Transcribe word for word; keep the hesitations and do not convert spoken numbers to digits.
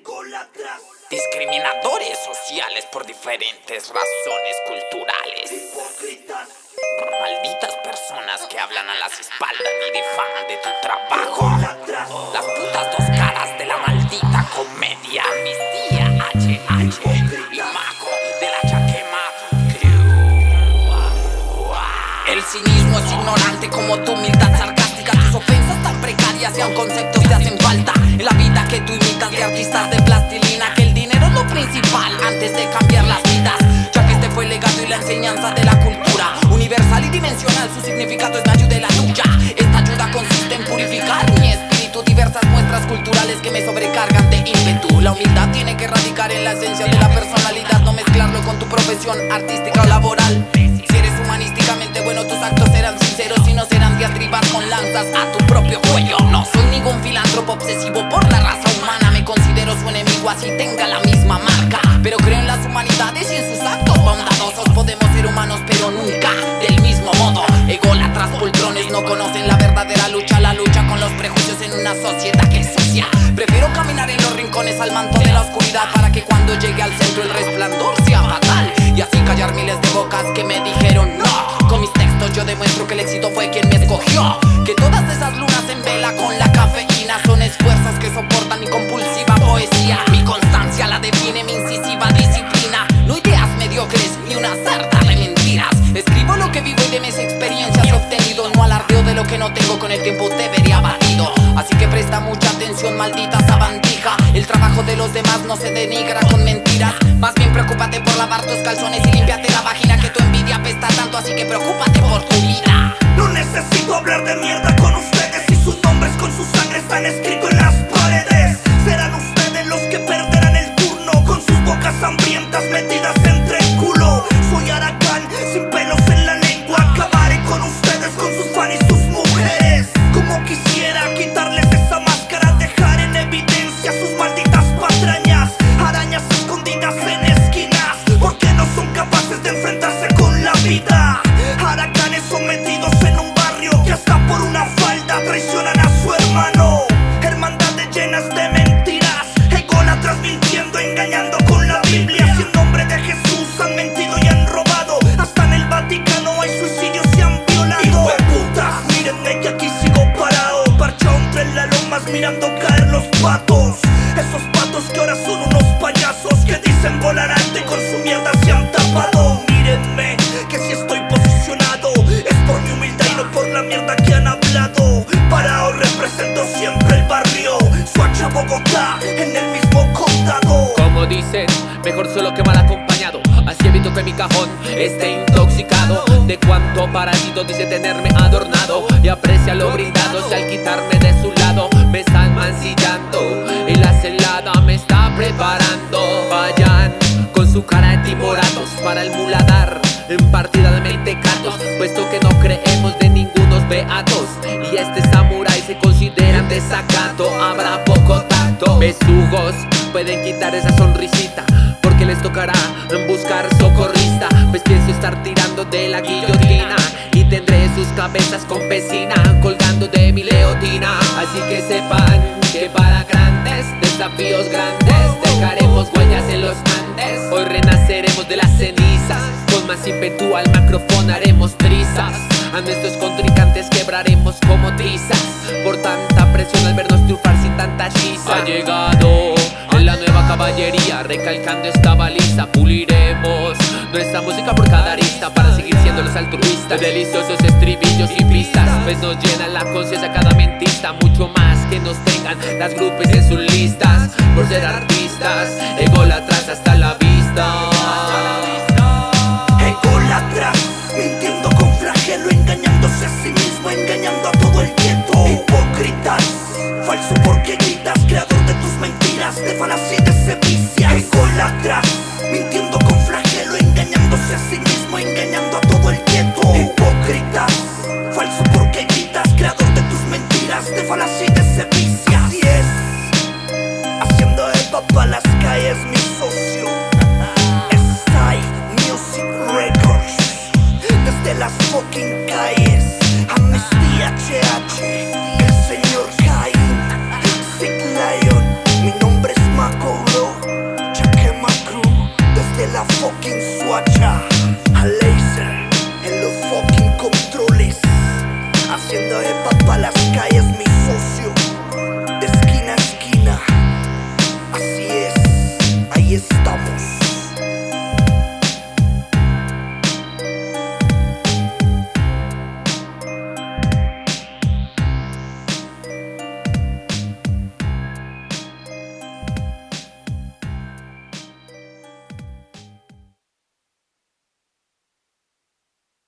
ególatras, discriminadores sociales por diferentes razones culturales, hipócritas, malditas personas que hablan a las espaldas y difaman de tu trabajo, ególatras, las putas dos caras de la maldita comedia, Amnistía, H H y Mago de la Chaquema Crew. El cinismo es ignorante como tu humildad sarcástica. Tus ofensas tan precarias y aun conceptos te hacen falta en la vida que tú imitas de artistas de plastilina. Que el dinero es lo principal antes de cambiar las vidas, ya que este fue el legado y la enseñanza de la cultura universal y dimensional. Su significado es la ayuda y la tuya. Esta ayuda consiste en purificar mi espíritu, diversas muestras culturales que me sobrecargan de ímpetu. La humildad tiene que radicar en la esencia de la personalidad, no mezclarlo con tu profesión artística o laboral. Si eres humanísticamente bueno, tus actos serán sinceros y no serán diatribas con lanzas a tu propio cuello. No soy ningún filántropo obsesivo por la raza humana, me considero su enemigo así tenga la misma marca. Pero creo en las humanidades y en sus actos bondadosos. Podemos ser humanos pero nunca del mismo modo. Ególatras poltrones no conocen la verdadera lucha, la lucha con los prejuicios en una sociedad que es sucia. Prefiero caminar en los rincones al manto de la oscuridad, para que cuando llegue al centro el resplandor sea fatal, y así callar miles de bocas que me dijeron no. Con mis textos yo demuestro que el éxito fue quien me escogió, que todas esas lunas en vela con la cafeína son esfuerzos que soportan mi compulsiva poesía. Mi constancia la define mi incisiva disciplina, no ideas mediocres ni una sarta de mentiras. Escribo lo que vivo y de mis experiencias he obtenido, no alardeo de lo que no tengo, con el tiempo te vería abatido. Así que presta mucha atención, maldita sabandija. El trabajo de los demás no se denigra con mentiras, más bien preocúpate por lavar tus calzones y límpiate la vagina, que tu envidia apesta tanto, así que preocúpate por tu vida. No necesito hablar de mierda con ustedes, y sus nombres con su sangre están escritos en las paredes. Serán ustedes los que perderán el turno, con sus bocas hambrientas metidas entre el culo. Soy Aracán, sin pelos en la lengua, acabaré con ustedes, con sus fans y sus mujeres. Como quisiera quitarles esa máscara, dejar en evidencia sus malditas patrañas, arañas escondidas en esquinas, porque no son capaces de enfrentarse con la vida. Haracanes sometidos en un barrio que hasta por una falda traicionan a su hermano. Hermandades llenas de mentiras, ególatras mintiendo, engañando con la Biblia. Si en nombre de Jesús han mentido y han robado, hasta en el Vaticano hay suicidios y han violado. Hijo de puta, mírenme que aquí sigo parado, parchado entre las lomas mirando caer los patos. Esos patos que ahora son unos payasos que dicen volar alto y con su mierda se han tapado. Mírenme que si estoy posicionado es por mi humildad y no por la mierda que han hablado. Parado represento siempre el barrio, Soacha, Bogotá, en el mismo condado. Como dicen, mejor solo que mal acompañado, así evito que mi cajón esté intoxicado de cuanto parásito dice tenerme adornado, y aprecia lo brindado si al quitarme de su lado me están mancillando y la celada me está preparando. Vayan con su cara de timoratos para el muladar en partida de mentecatos, puesto que no creemos de ningunos beatos, y este samurái se consideran desacato. Habrá poco tacto, besugos pueden quitar esa sonrisita, porque les tocará buscar socorrista, pues pienso estar tirando de la guillotina y tendré sus cabezas con pesina colgando de mi leotina. Así que sepan que para grandes desafíos grandes dejaremos huellas en los Andes. Hoy renaceremos de las cenizas, con más ímpetu al micrófono haremos trizas, a nuestros contrincantes quebraremos como trizas, por tanta presión al vernos triunfar sin tanta chisa. Ha llegado en la nueva caballería, recalcando esta baliza, puliremos nuestra música por cada arista para seguir siendo los altruistas. Deliciosos estribillos y pistas, pues nos llenan la conciencia cada mentista, mucho más que nos tengan las grupos en sus listas, por ser artistas, ególatras hasta la vista. Ególatras, mintiendo con flagelo, engañándose a sí mismo, engañando a todo el gueto. Hipócritas, falso porque gritas, creador de tus mentiras, de falacia y de sevicia. Ególatras, mintiendo con flagelo, engañándose a sí mismo,